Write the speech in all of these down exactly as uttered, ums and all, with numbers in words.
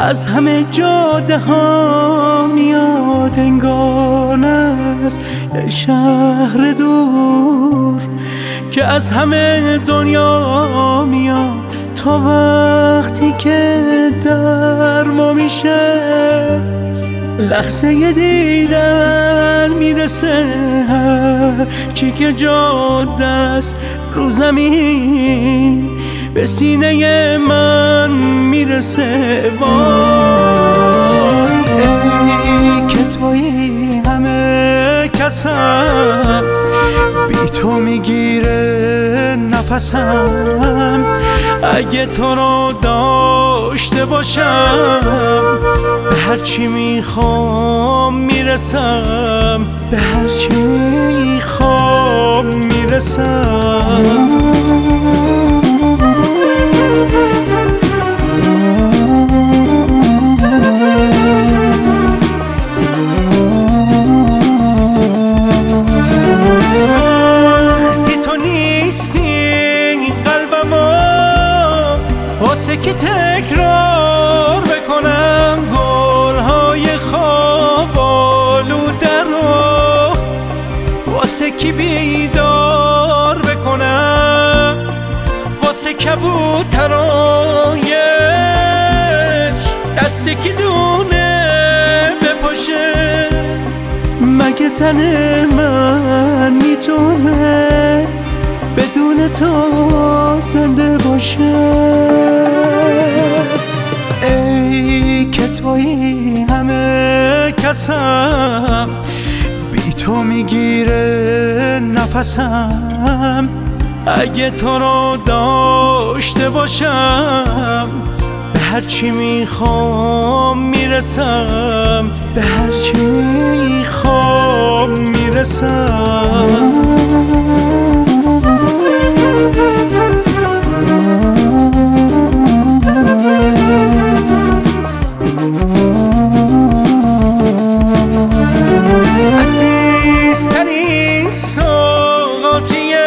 از همه جاده ها میاد انگار از یه شهر دور که از همه دنیا میاد تا وقتی که در ما میشه لحظه ی دیدن میرسه هر چی که جاده است رو زمین به سینه من میرسه. وای ای که توی همه کسم بی تو میگیره نفسم، اگه تو رو داشته باشم به هرچی میخوام میرسم، به هرچی میخوام میرسم. واسه که تکرار بکنم گلهای خواب آلوده رو، واسه کی بیدار بکنم، واسه کبوترایش دست کی دونه بپاشه. مگه تن من میتونه بدون تو زنده باشه؟ ای که توی همه کسم بی تو میگیره نفسم، اگه تو رو داشته باشم به هرچی میخوام میرسم، به هرچی میخوام میرسم. عزیزترین سوغاتیه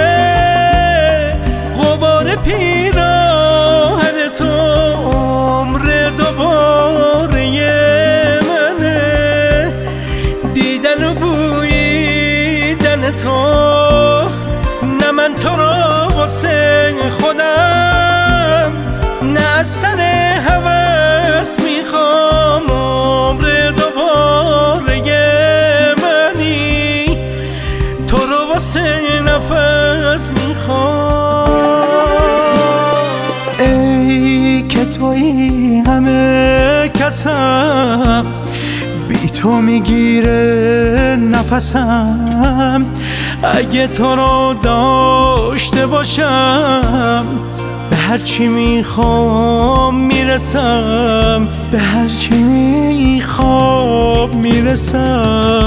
غبار پیراهن تو، عمر دوباره منه دیدن و بویدن تو. نه من تو را واسه خودم نه از سر هوس میخوام، عمر دوباره منی تو رو واسه نفس میخوام. ای که توی همه کسم بی تو میگیره نفسم، اگه تو رو داشته باشم به هرچی میخوام میرسم، به هرچی میخوام میرسم.